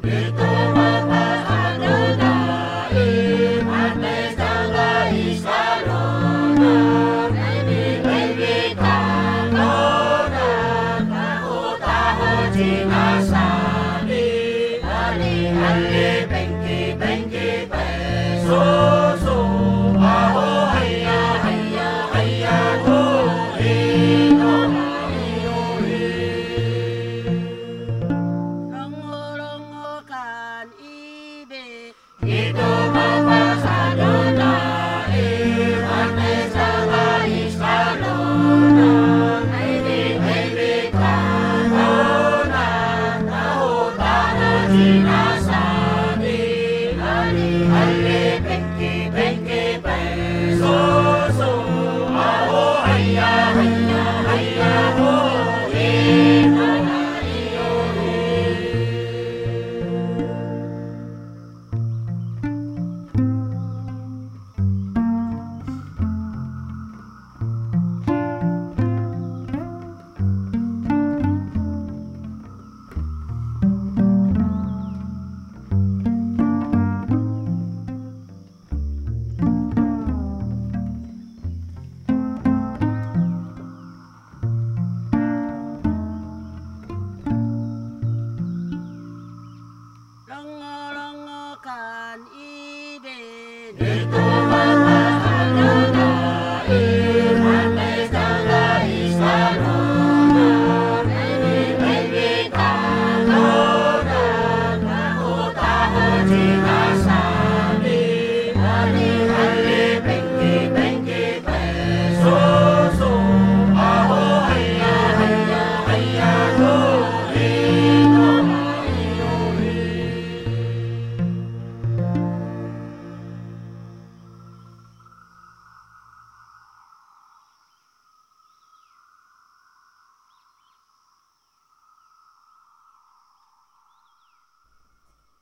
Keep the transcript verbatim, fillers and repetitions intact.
Ito mapapatunain at may sanggais kaluna. Naibig-ibigkan ko na takot-takot sinasabi. Ali-ali, bengki-bengki, peso-so. Aho, haya, haya, haya, ho, ino na inuhi. Longo-longo kan ibig, ito mapasalunain at may sanggais kaluna. Naibig-ibigkan ko na takot-takot sinasabi. Ali-ali, bengki-bengki, peso-so. Aho, haya, haya, haya, ho, ino na inuhi. Longo-longo kan ibig, ito mapapatunain at may sanggais kaluna. Naibig-ibigkan ko na takot-takot sinasabi. Ali